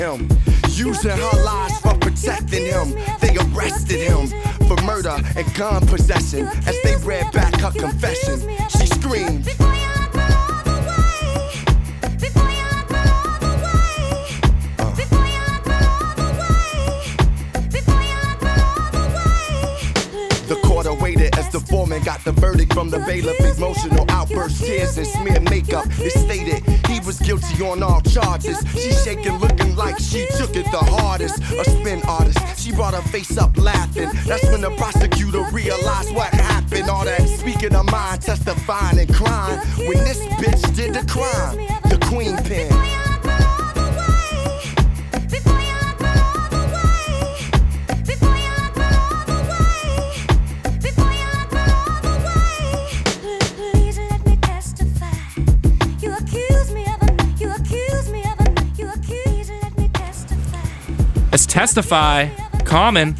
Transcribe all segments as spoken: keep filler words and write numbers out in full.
him, using her lies for protecting him. They arrested him for murder and gun possession. As they read back her confession, she screamed, awaited as the foreman got the verdict from the bailiff. Emotional outbursts, tears, and smeared makeup. It stated he was guilty on all charges. She shaking, looking like she took it the hardest. A spin artist, she brought her face up laughing. That's when the prosecutor realized what happened. All that speaking of mind, testifying and crying. When this bitch did the crime, the queen pen. Let's testify, Common.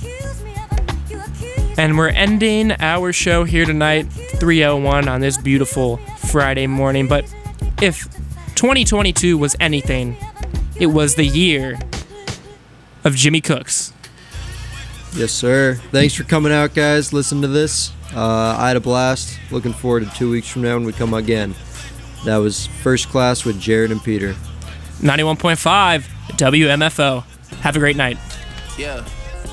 And we're ending our show here tonight, three oh one on this beautiful Friday morning. But if twenty twenty-two was anything, it was the year of Jimmy Cooks. Yes, sir. Thanks for coming out, guys. Listen to this. Uh, I had a blast. Looking forward to two weeks from now when we come again. That was First Class with Jared and Peter. ninety-one point five W M F O. Have a great night. Yeah.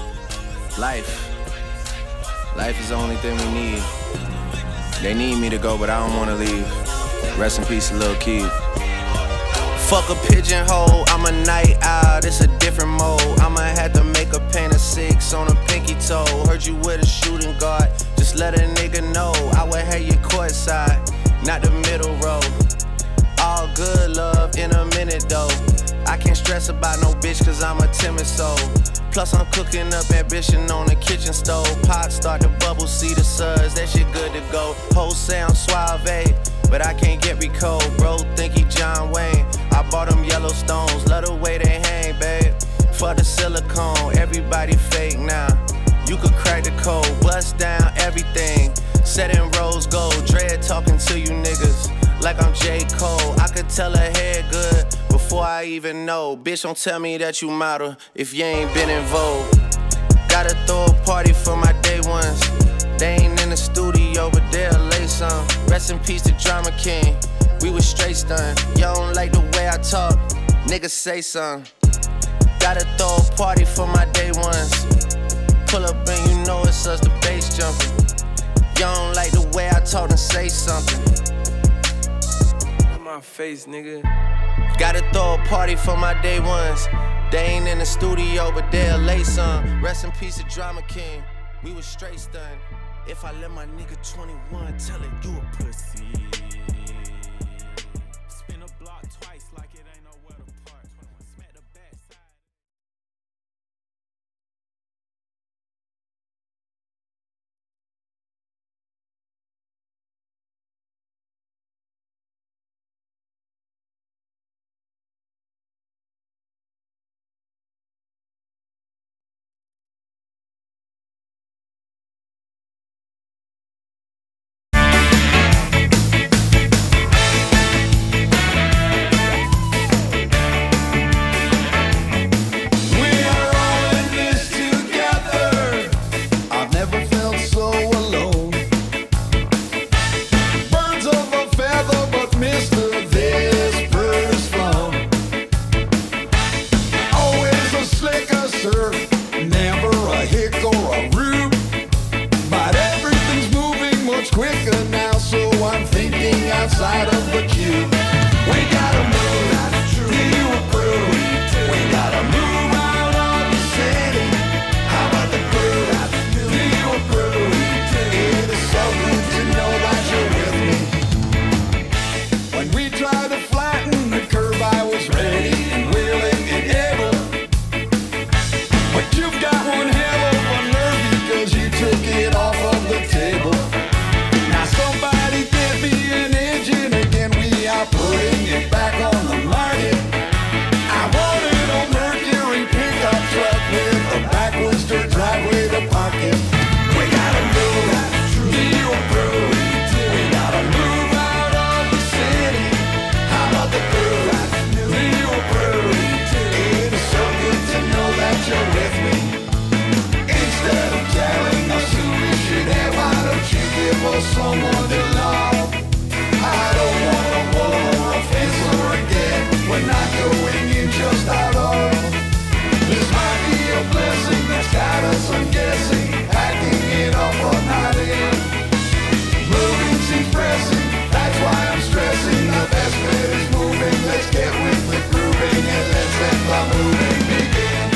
Life. Life is the only thing we need. They need me to go, but I don't want to leave. Rest in peace, Lil Keith. Fuck a pigeonhole, I'm a night owl, it's a different mode. I'ma have to make a paint of six on a pinky toe. Heard you with a shooting guard, just let a nigga know. I would have you courtside, not the middle row. All good love in a minute though. I can't stress about no bitch cause I'm a timid soul. Plus I'm cooking up ambition on the kitchen stove. Pot start to bubble, see the suds, that shit good to go. Whole sound suave, but I can't get me cold. Bro, think he John Wayne. I bought them Yellowstones, love the way they hang, babe. For the silicone, everybody fake now. You could crack the code, bust down everything. Set in rose gold, dread talking to you niggas like I'm J. Cole. I could tell her head good before I even know. Bitch, don't tell me that you model if you ain't been in vogue. Gotta throw a party for my day ones. They ain't in the studio, but they'll lay some. Rest in peace to Drama King. We was straight stunned. Y'all don't like the way I talk, niggas say something. Gotta throw a party for my day ones. Pull up and you know it's us, the bass jumping. Y'all don't like the way I talk and say something. In my face, nigga. Gotta throw a party for my day ones. They ain't in the studio, but they'll lay some. Rest in peace to Drama King. We was straight stunned. If I let my nigga twenty-one tell it, you a pussy. Spin a block twice like it ain't nowhere to park. Smack the backside. Outside of the cube, we gotta move. That's true. Do you approve? We gotta move out of the city. How about the crew? That's new. Do you approve? It is so good to know that you're with me. When we tried to flatten the curve, I was ready and willing and able. But you've got one hell of a nerve because you took it off of the table. Now somebody get me an engine again, we are. movie begin.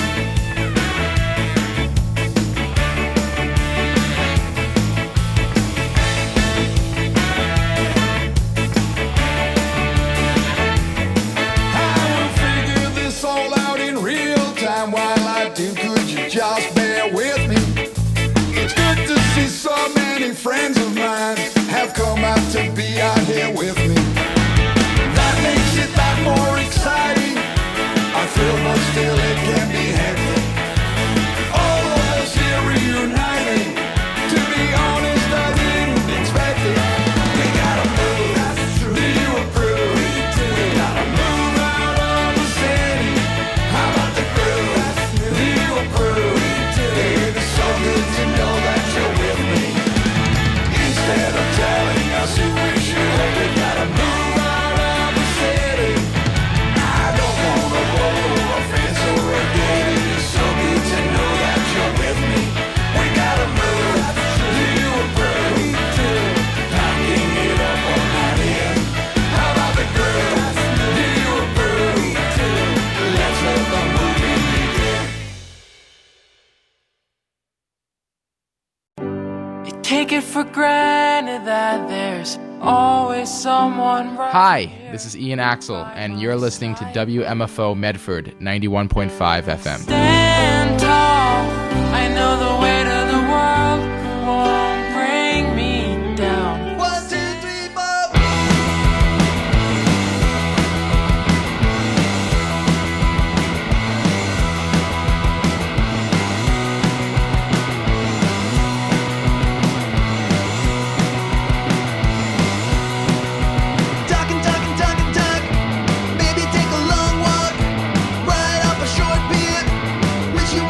I will figure this all out in real time. While I do, could you just bear with me? It's good to see so many friends of mine have come out to be out here with me. That makes it that more exciting. I feel but still it can be hectic. All of us here reuniting. To be honest, I didn't expect it. We gotta move, that's true. Do you approve? We do. We gotta move out of the city. How about the groove? Do you approve? We do. It is so good to know that you're with me. Instead of telling us who we should, we gotta move out of the city. I don't wanna blow a fence or a gate. It is so good to know that you're with me. We gotta move. Do you approve? We do. Knocking it up on that end. How about the groove? Do you approve? We do. Let's let the movie begin. You take it for granted that there's always someone right. Hi, this is Ian Axel, and you're listening to W M F O Medford ninety-one point five F M. Stand tall. I know the weight of the world won't bring me down. One, two, three, four. Talk and talk and talk and talk. Maybe take a long walk. Ride off a short pier. Wish you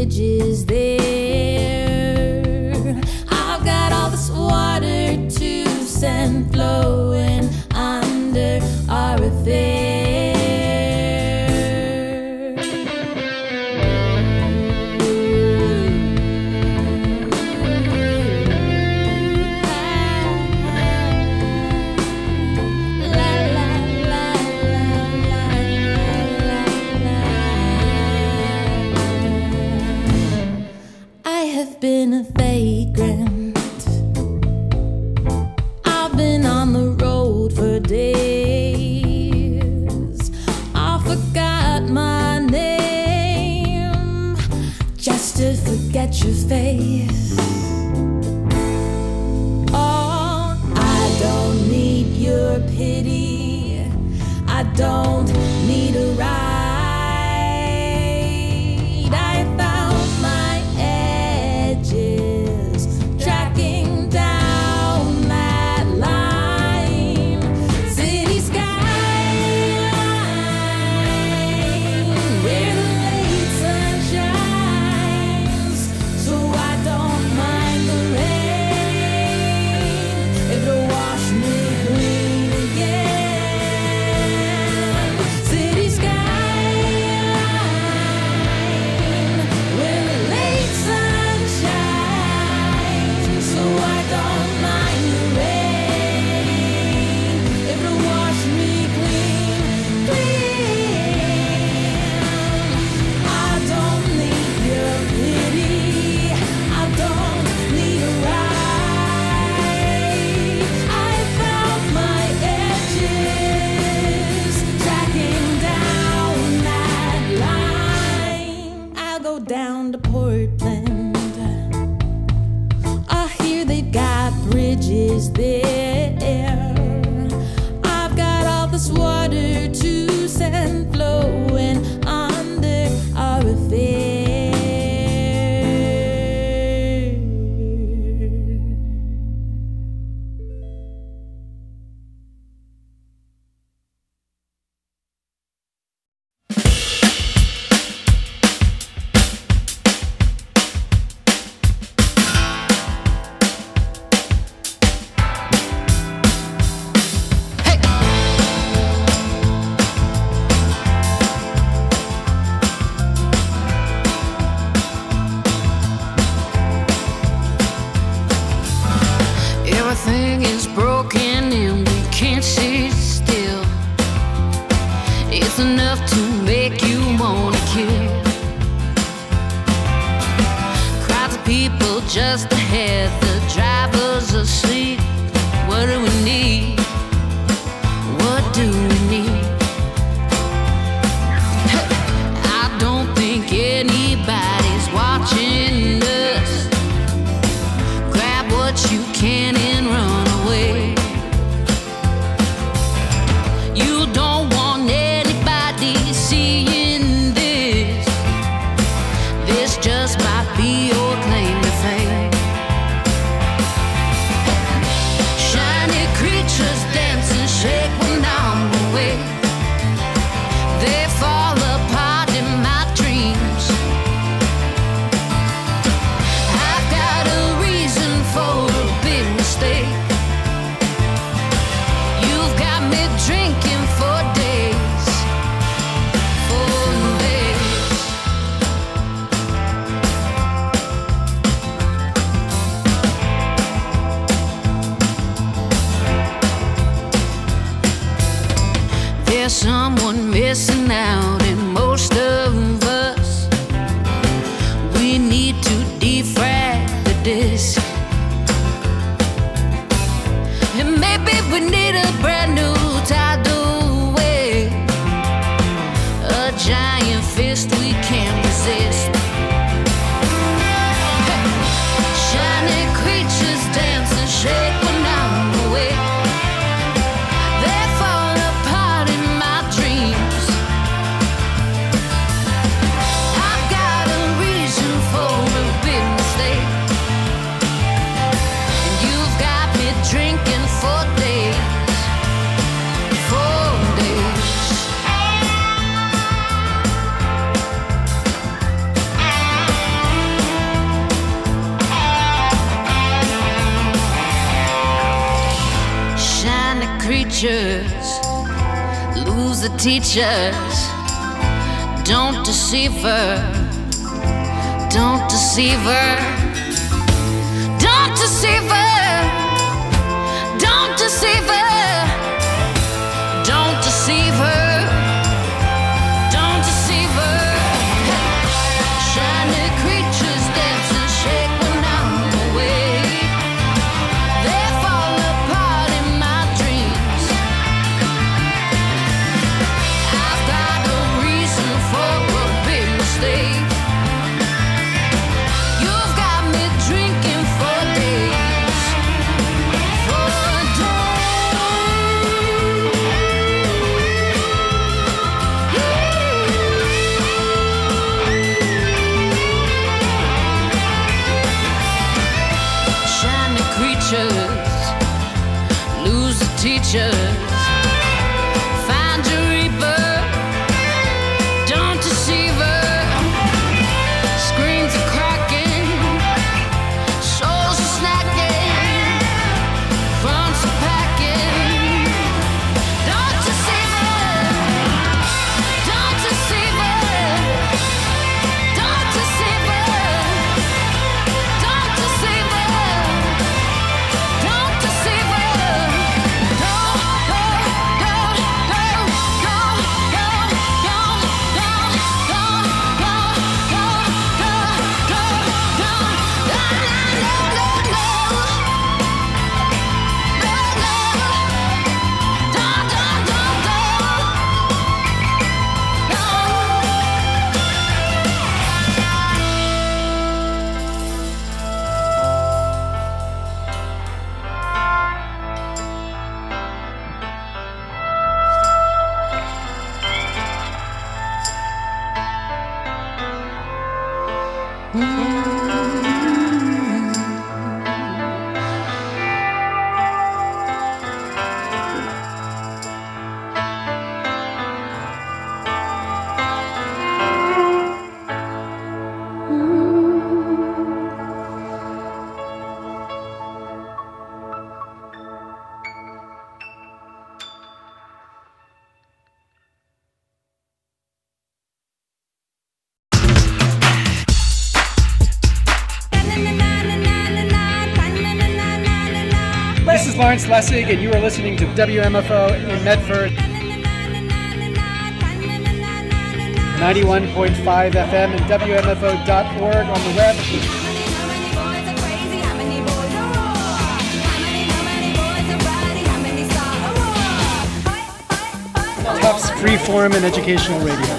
bridges there. I've got all this water to send flowing under our affair. Been a vagrant. I've been on the road for days. I forgot my name just to forget your face. Oh, I don't need your pity. I don't need a ride. I found my edges, tracking down that line. City skyline, where the late sun shines. So I don't mind the rain if it'll wash me clean again. City skyline, where the late sun shines. So I don't mind the rain if it'll wash me clean, clean. I don't need your pity. I don't need a ride. I found my edges, tracking down that line. I'll go down to Portland. I hear they've got bridges there. I've got all this water to send flowing under our affair. Everything is broken and we can't sit still. It's enough to make you wanna kill. Crowds of people just ahead, the driver's asleep. What do we need? What do we need? I don't think anybody's watching us. Grab what you can and run away. You don't want anybody seeing this. This just might be your claim to fame. Shiny creatures dance and shake when I'm away. They fall apart in my dreams. I've got a reason for a big mistake. You've got me drinking for days, for days. There's someone missing out in most of us. We need to defrag the disc. And maybe we need a brand new tidal wave, a giant fist we can't resist. Shiny creatures dance and shake when I'm away. They fall apart in my dreams. I've got a reason for a big mistake. And you've got me drinking for days, creatures lose the teachers. Don't deceive her. Don't deceive her. Don't deceive her. Don't deceive her. Don't deceive her. Don't deceive her. Shiny creatures dance and shake when I'm away. They fall apart in my dreams. I've got a reason for a big mistake. You've got me drinking for days, for shiny creatures lose the teachers. Find your reaper. Don't deceive her. Screens are cracking. Souls are snacking. Fronts are packing. Don't deceive her. Don't deceive her. Don't deceive her. Don't deceive her. Don't deceive her. Don't, don't, don't, don't, don't, don't, don't, don't, don't, don't, This is Lawrence Lessig, and you are listening to W M F O in Medford. ninety-one point five F M and W M F O dot org on the web. Tufts Freeform and Educational Radio.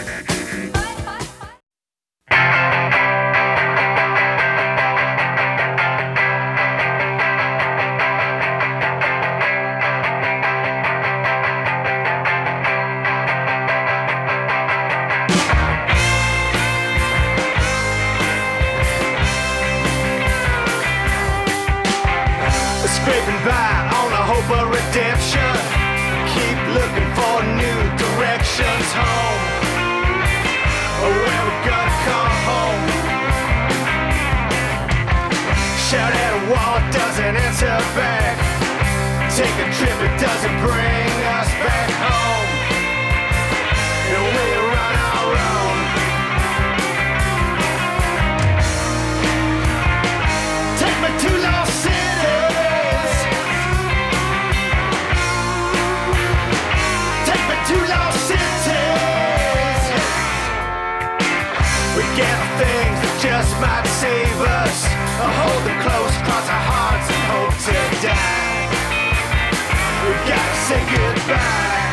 Scraping by on a hope of redemption. Keep looking for new directions home. Or where we gonna come home? Shout at a wall, it doesn't answer back. Take a trip, it doesn't bring us back home. And we run our own. Take me to Lost City. Two lost cities. We get things that just might save us. Or hold them close, cross our hearts and hope to die. We gotta say goodbye.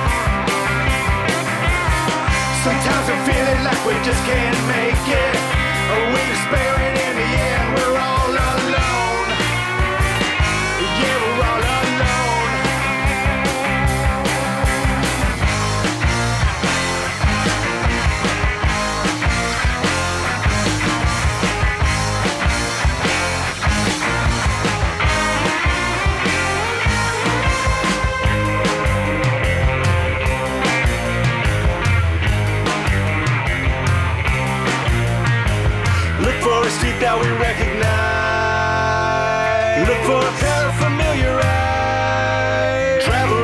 Sometimes I'm feeling like we just can't make it. Or we despair and in the end we're all alone. Yeah, we're all alone. Street that we recognize. Look for a pair of familiar eyes. Travel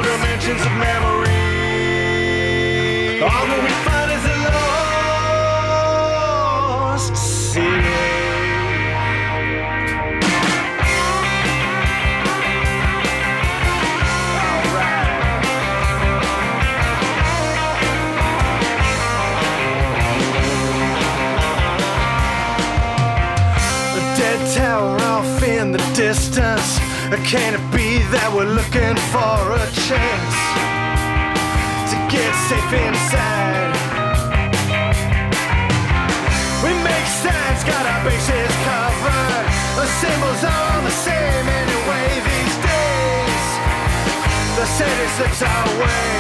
City. Tower off in the distance. Can it be that we're looking for a chance to get safe inside? We make signs, got our bases covered. The symbols are all the same anyway these days. The city slips our way.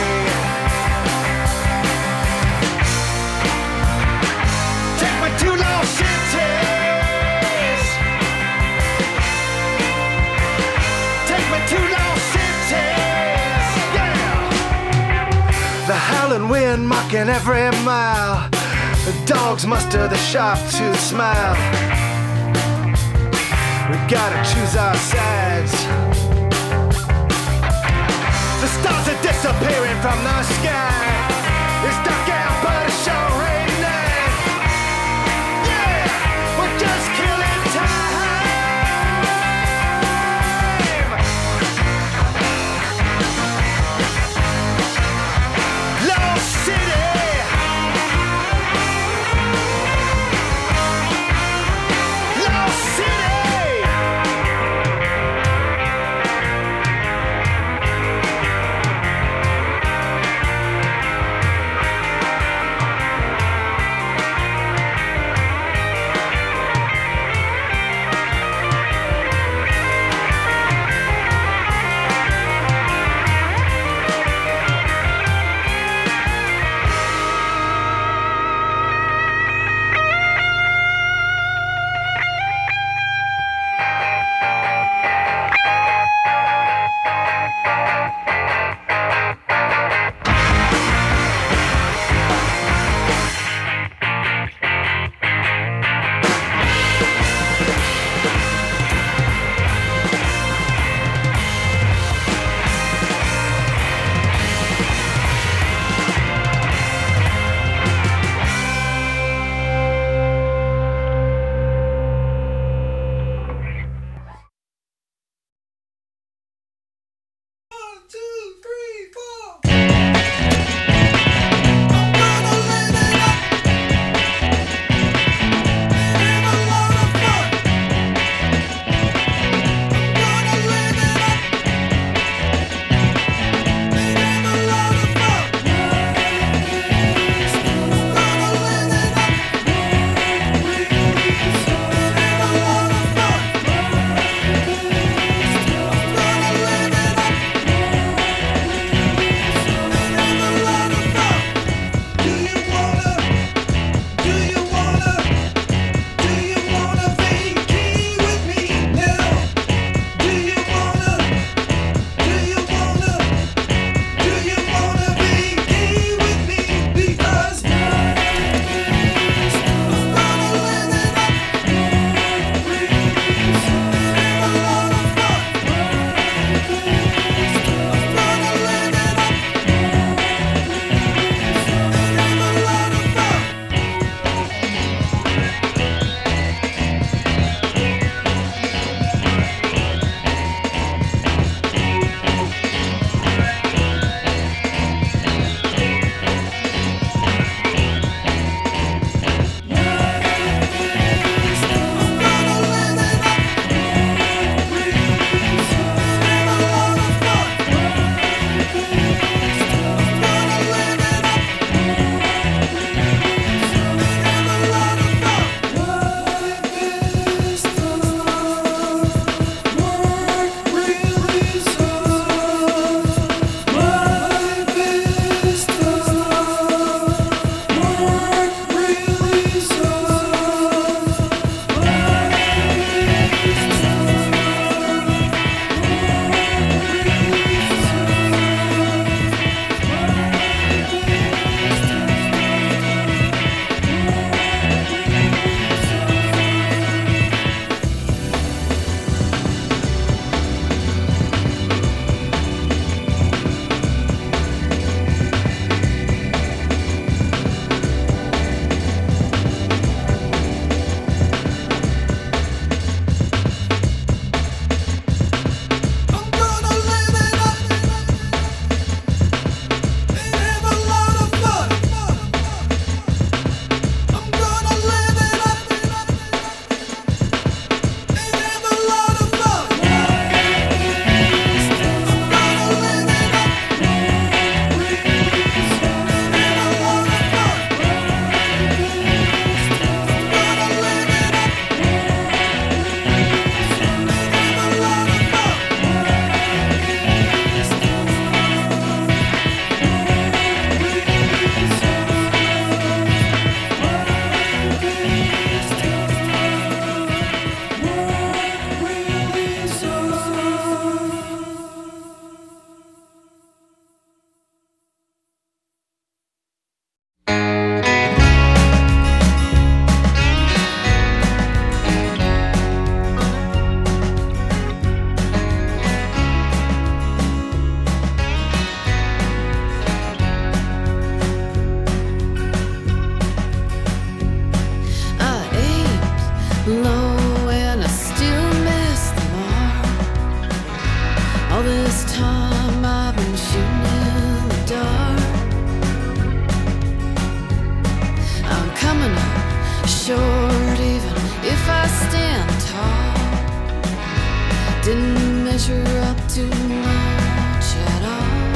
Take me to Lost City. To Lost Cities, yeah. The howling wind mocking every mile. The dogs muster the sharp tooth smile. We gotta choose our sides. The stars are disappearing from the sky. It's dark out, but it's sure ain't night. Yeah, we're just killing time. low and I still miss the mark. All this time I've been shooting in the dark. I'm coming up short even if I stand tall. Didn't measure up to much at all.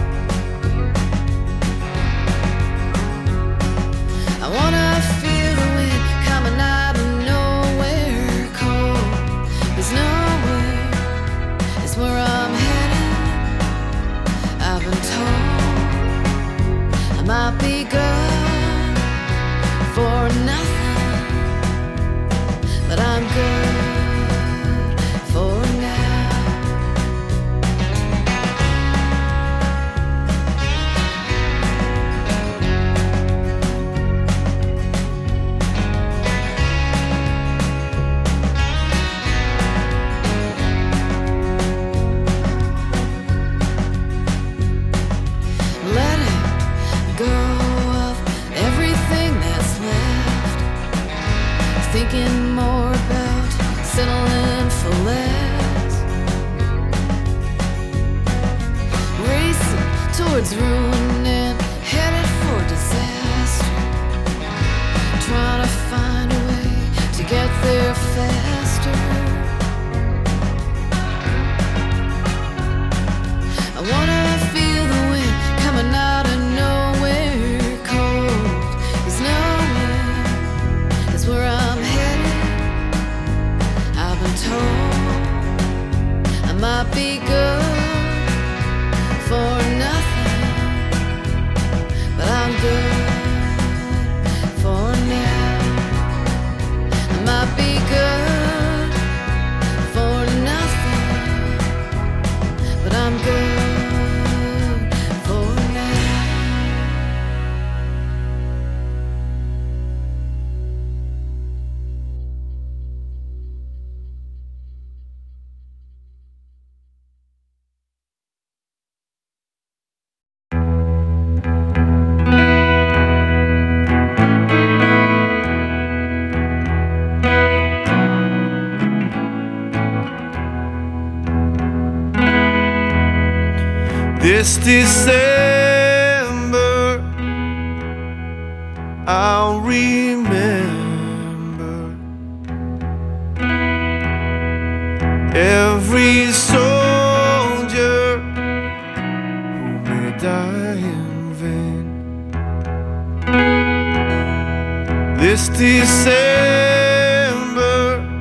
I wanna feel the wind coming out of nowhere. Cold is nowhere, it's where I'm headed. I've been told I might be good for nothing, but I'm good for now. Let it go of everything that's left. Thinking more about settling for less. Racing towards ruin and headed for disaster. Trying to find a way to get there faster. I wanna feel the wind coming out of nowhere. Cold is nowhere, it's where I'm headed. I've been told I might be good for nothing, but I'm good for now. I might be good for nothing, but I'm good for now. This December, I'll remember every soldier who may die in vain. This December,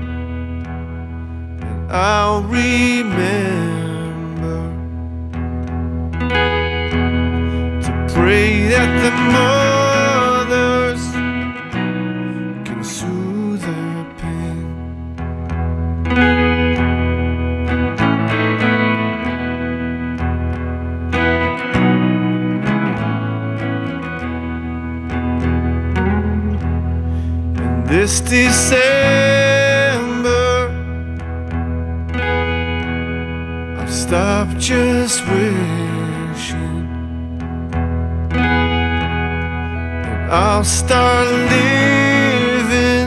I'll remember pray that the mothers can soothe their pain. And this December, I'll stop just wishing. I'll start living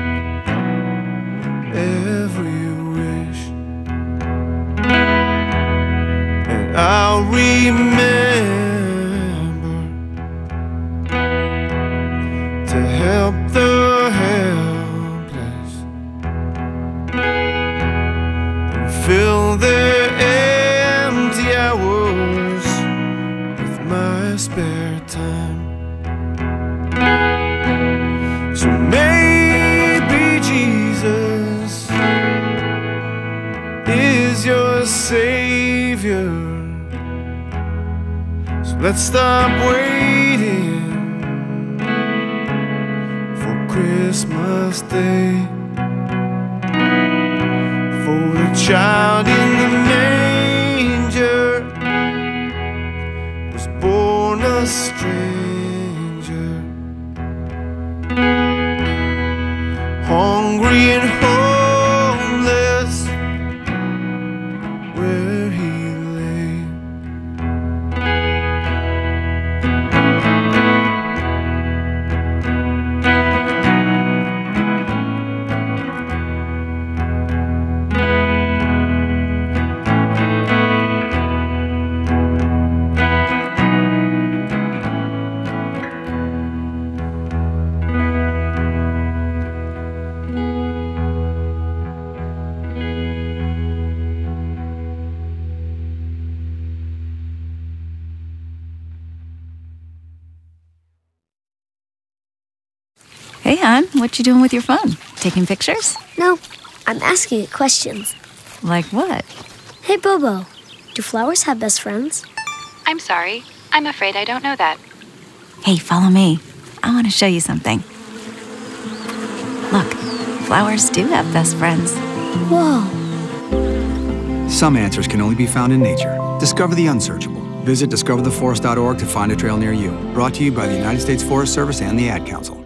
every wish, and I'll remember to help the helpless and fill their empty hours with my spare time. So maybe Jesus is your Savior. So let's stop waiting for Christmas Day, for the child in the manger was born a stranger, hungry and homeless, where he lay. Hey, hon, what you doing with your phone? Taking pictures? No, I'm asking it questions. Like what? Hey, Bobo, do flowers have best friends? I'm sorry. I'm afraid I don't know that. Hey, follow me. I want to show you something. Look, flowers do have best friends. Whoa. Some answers can only be found in nature. Discover the unsearchable. Visit discover the forest dot org to find a trail near you. Brought to you by the United States Forest Service and the Ad Council.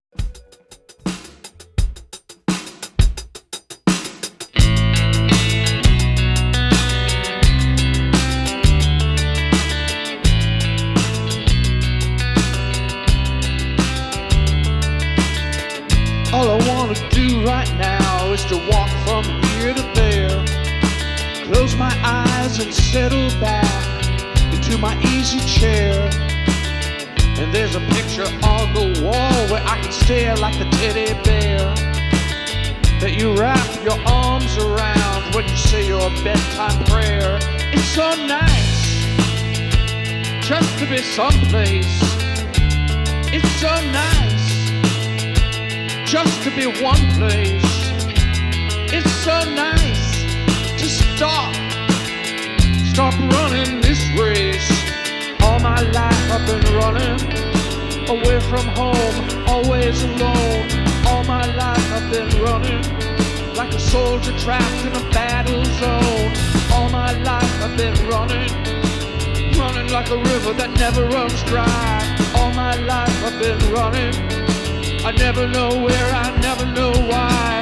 All I wanna do right now is to walk from here to there. Close my eyes and settle back into my easy chair. And there's a picture on the wall where I can stare like a teddy bear that you wrap your arms around when you say your bedtime prayer. It's so nice just to be someplace. It's so nice just to be one place. It's so nice to stop, stop running this race. All my life I've been running away from home, always alone. All my life I've been running like a soldier trapped in a battle zone. All my life I've been running, running like a river that never runs dry. All my life I've been running, I never know where, I never know why.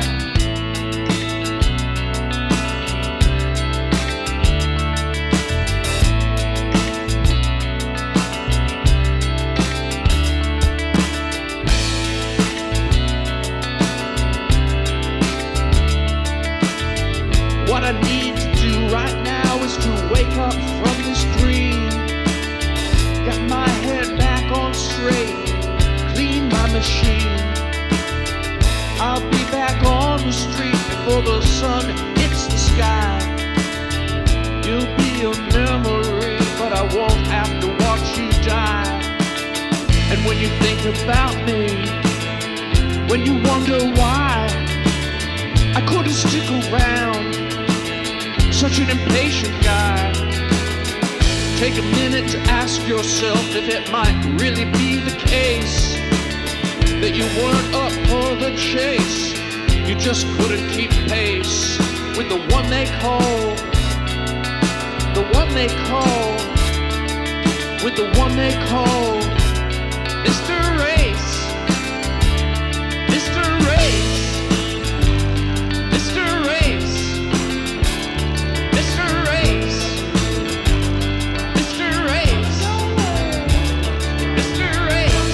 What I need to do right now is to wake up from this dream. Get my head back on straight, clean my machine. I'll be back on the street before the sun hits the sky. You'll be a memory, but I won't have to watch you die. And when you think about me, when you wonder why I couldn't stick around, such an impatient guy, take a minute to ask yourself if it might really be the case that you weren't up for the chase. You just couldn't keep pace with the one they call, the one they call, with the one they call Mister Race, Mister Race, Mister Race, Mister Race, Mister Race, Mister Race.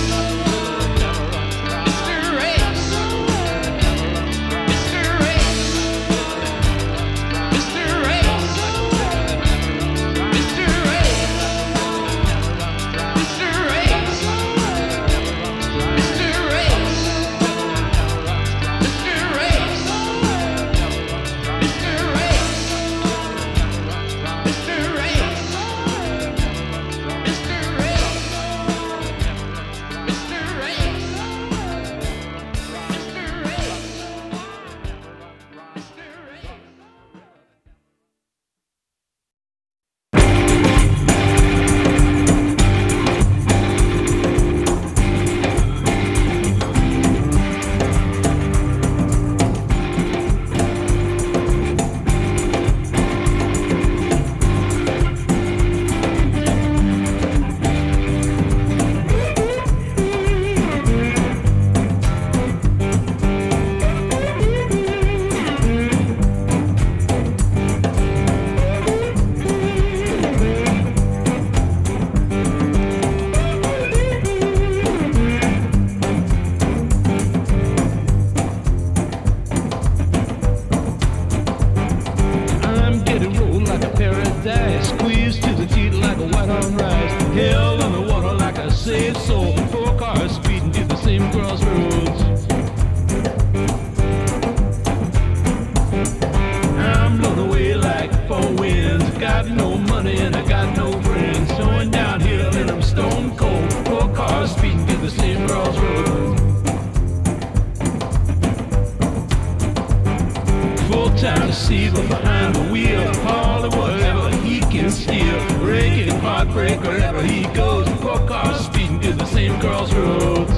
time deceiver behind the wheel, hauling whatever he can steal, breaking heartbreak wherever he goes. Four cars speeding to the same crossroads.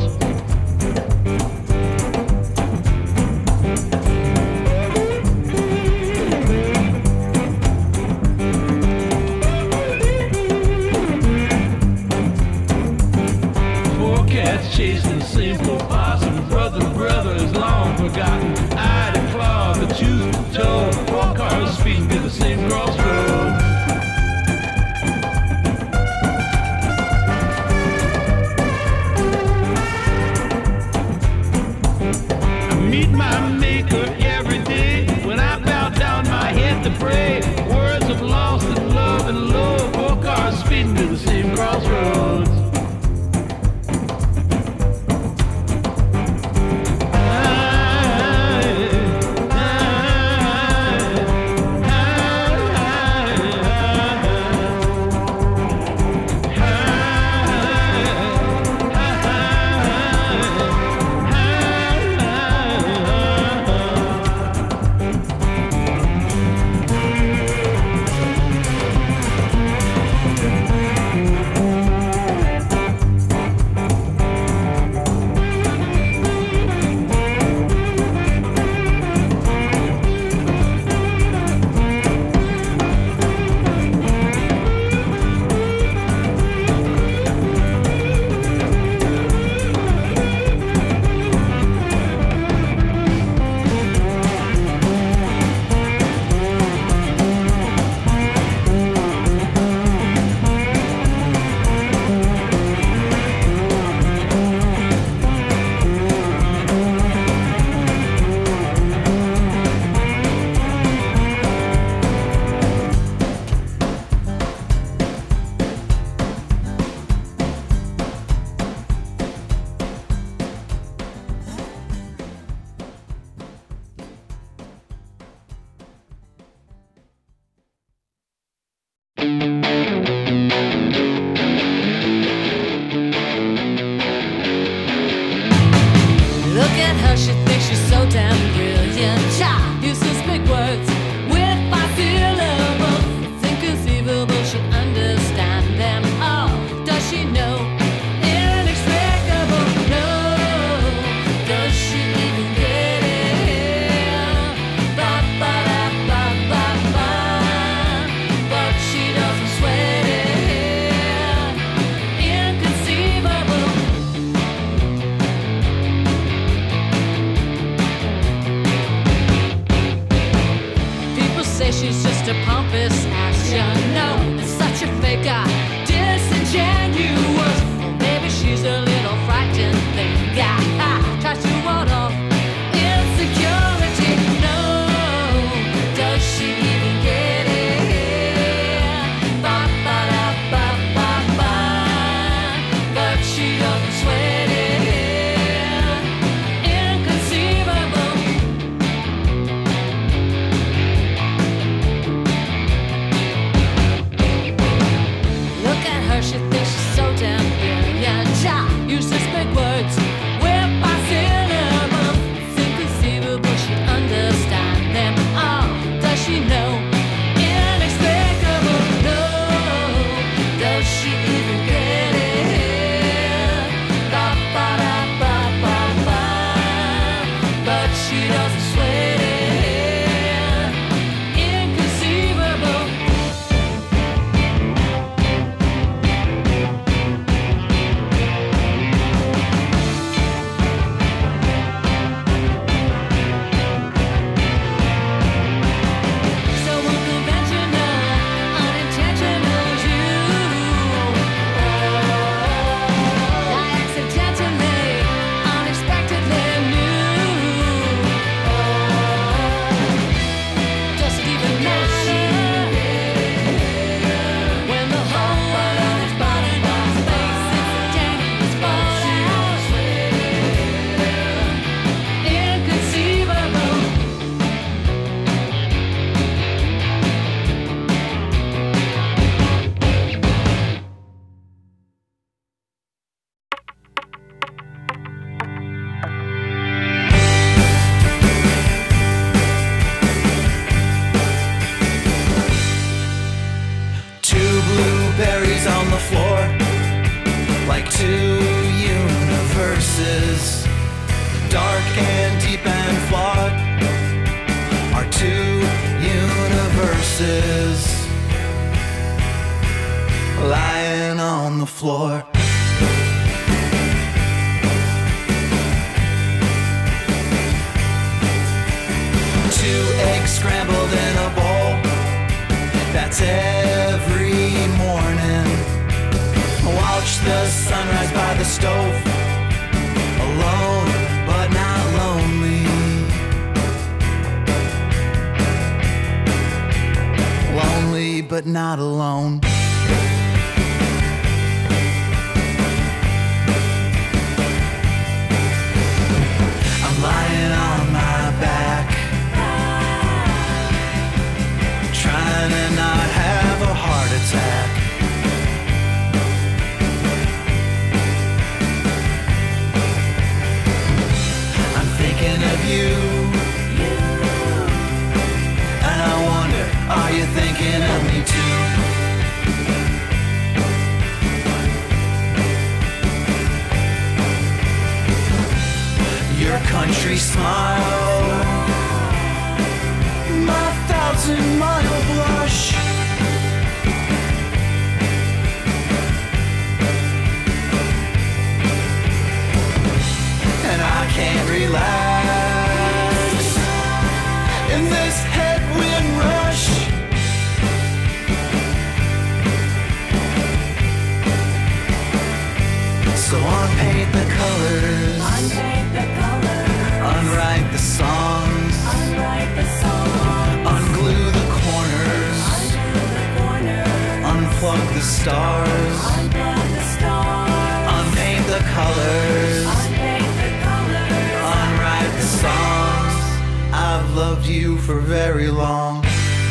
Four cats chasing the same four possum. Brother, brother is long forgotten. Eye to claw, the choose to toe. Four cars speeding to the same crossroad. I meet my maker every day when I bow down my head to pray. Words of lost and love and love. Four cars speeding to the same crossroads. Look at her, she thinks she's so damn brilliant. Child uses big words with five syllables. It's inconceivable she'll understand them all. Does she know? Inexplicable, no. Does she even get it? Ba ba da ba ba ba. But she doesn't sweat it. Inconceivable. People say she's just a pompous ass, you know. It's such a fake eye, disingenuous. Or maybe she's a little frightened thing. Yeah, tries to ward off insecurity. No, does she even get it? Ba ba da ba ba ba. But she doesn't sweat it. Inconceivable. floor. Two eggs scrambled in a bowl. That's every morning. Watch the sunrise by the stove. Alone, but not lonely. Lonely, but not alone. I'm lying on my back, trying to not have a heart attack. I'm thinking of you, and I wonder, are you thinking of me too? Your country smile, my thousand mile blush. And I can't relax in this headwind rush. So unpaint the colors, unpaint the colors, unwrite the songs, unwrite the songs, unglue the corners, undo the corners, unplug the stars, unplug the stars, unpaint the colors, unpaint the colors, unwrite the songs. I've loved you for very long.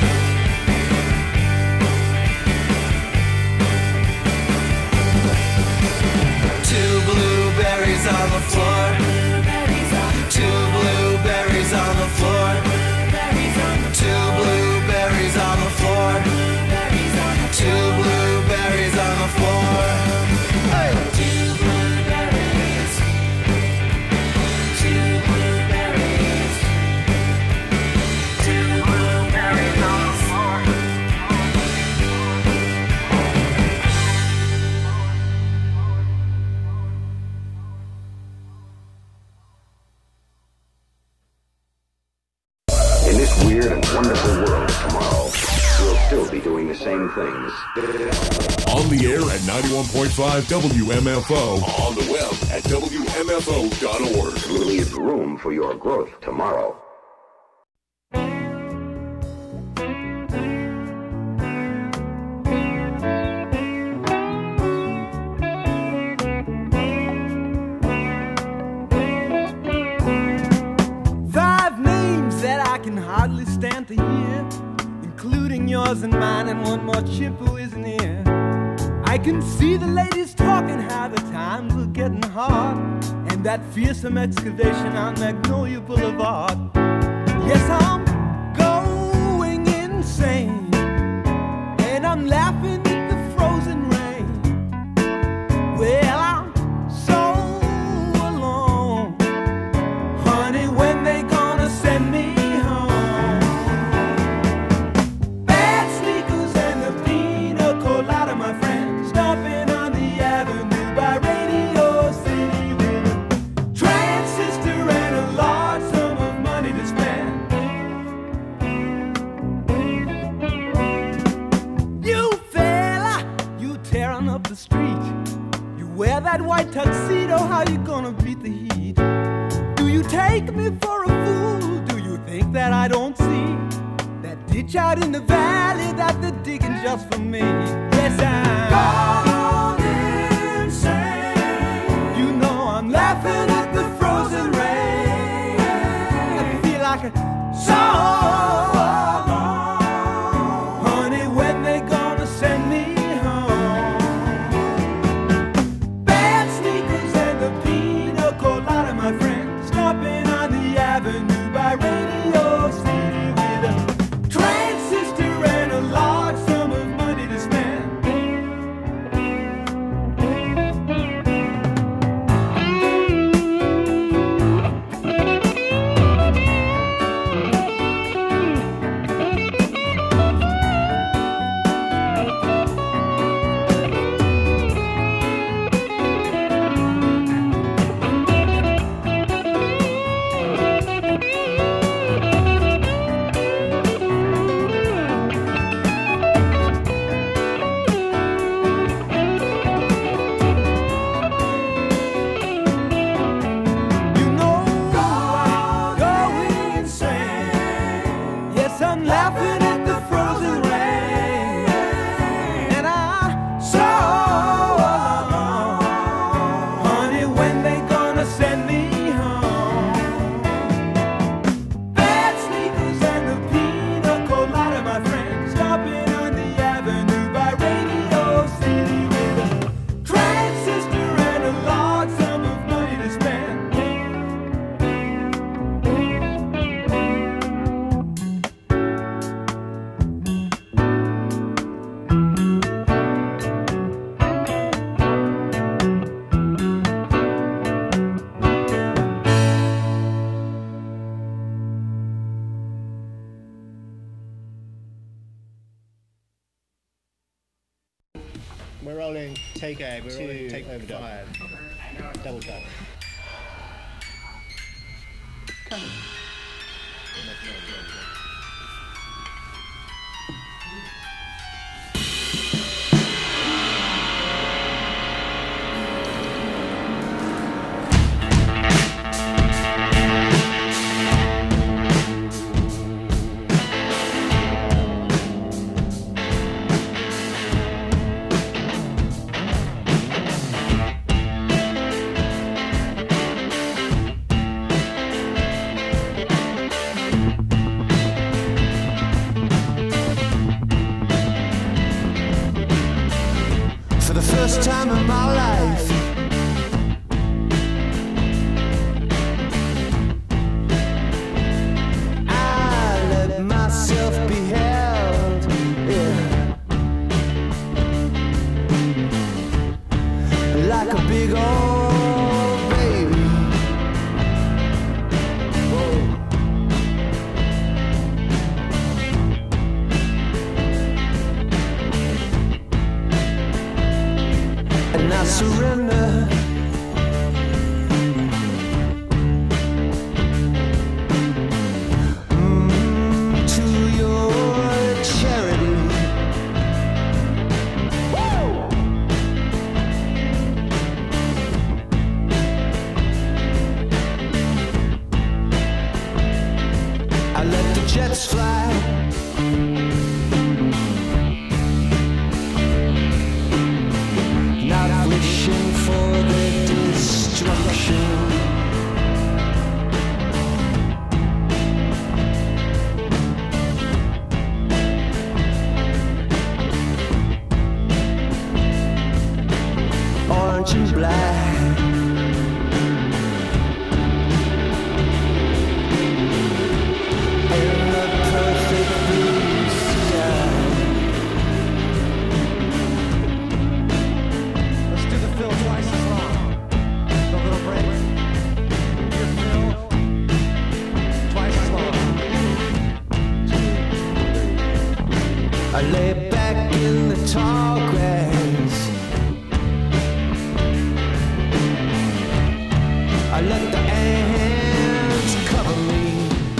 Two blueberries on the floor. Two blueberries on the floor. Two blueberries on the floor. Two blueberries on the floor. Hey! Two blueberries. Two blueberries. Two blueberries on the floor. In this weird and wonderful world tomorrow, we'll still be doing the same things. On the air at ninety-one point five W M F O. On the web at W M F O dot org. We'll leave room for your growth tomorrow. Five names that I can hardly stand to hear, including yours and mine and one more chip who isn't here. I can see the ladies talking how the times are getting hard, and that fearsome excavation on Magnolia Boulevard. Yes, I'm going insane, and I'm laughing at the frozen rain. Well, I'm so alone. Honey, when they gonna send me home? Bad sneakers and the pina colada, my friend, stopping on the avenue by Radio City with a transistor and a large sum of money to spend. You fella, you tearing up the street. You wear that white tuxedo, how you gonna beat the heat? Do you take me for a fool? Do you think that I don't see that ditch out in the valley that they're digging just for me? Yes, I'm gone insane. You know I'm laughing at the frozen rain. I feel like a song. Honey, when they gonna send me home? Bad sneakers and the pina colada, my friend, stopping on the avenue by Radio City with a transistor and a large sum of money to spend. laughing at the frozen rain. And I saw all along, honey, when they gonna send me home? Bad sneakers and the pina colada, my friend, stopping on the avenue by Radio City with a transistor and a large sum of money to spend. We're rolling take A, we're rolling take over five. Double tap. For the first time in my life, I let myself be held, yeah, like a big old baby. Whoa. And I surrender. Mm, to your charity. Woo! I let the jets fly. Not wishing for their destruction. Orange and black, in the perfect blue sky. Let's do the fill twice as long. The little break. Your fill twice as long. I lay back in the tall grass. I let the ants cover me.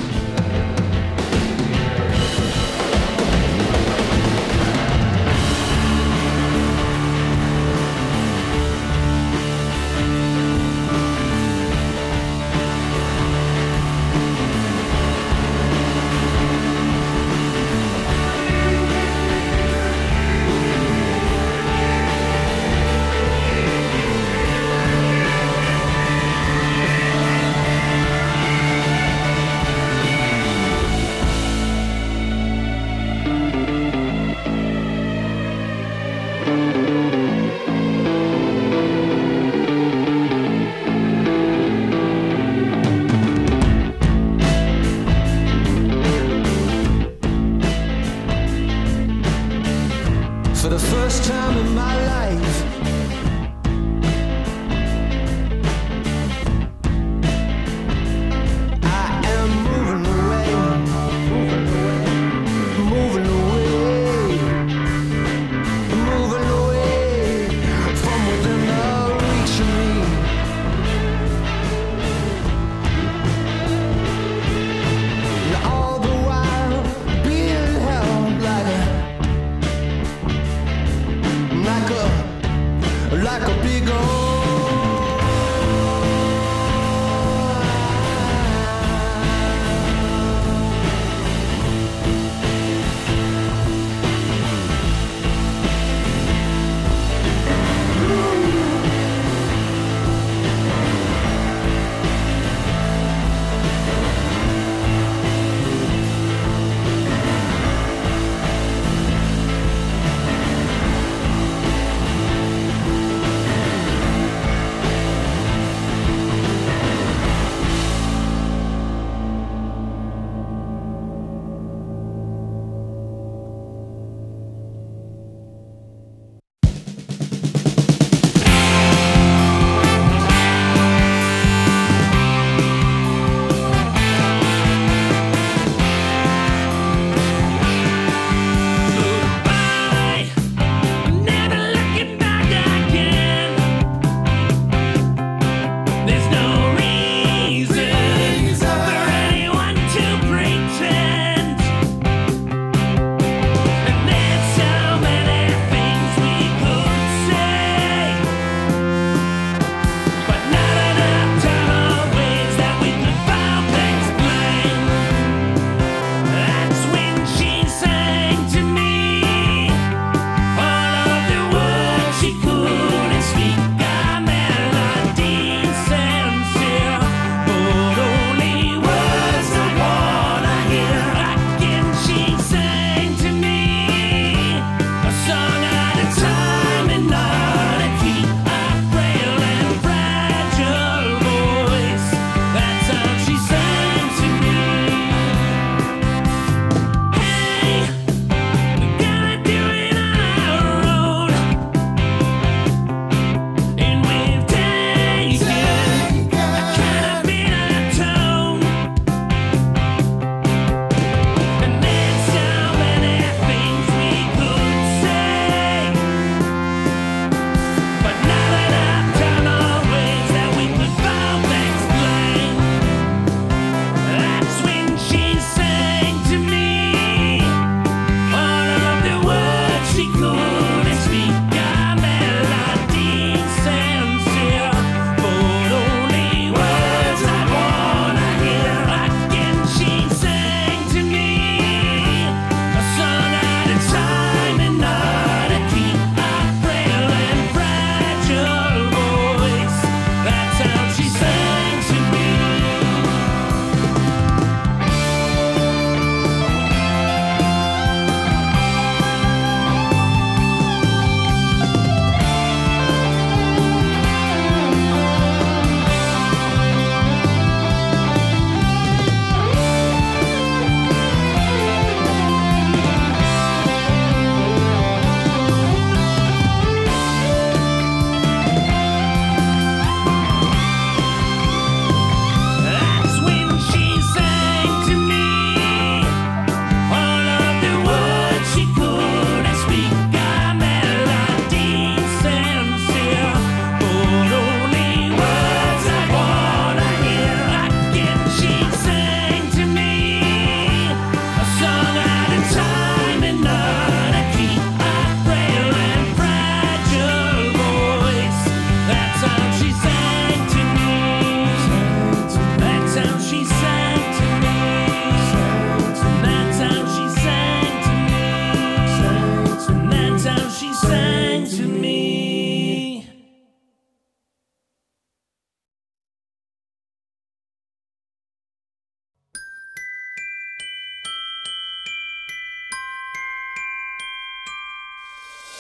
For the first time in my life, I am moving away, moving away, moving away from within the reach of me. And all the while being held like a like a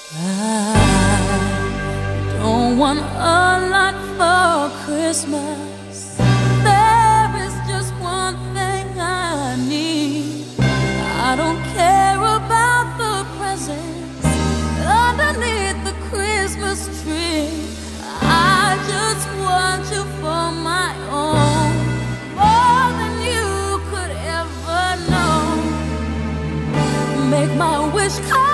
I don't want a lot for Christmas. There is just one thing I need. I don't care about the presents underneath the Christmas tree. I just want you for my own, more than you could ever know. Make my wish come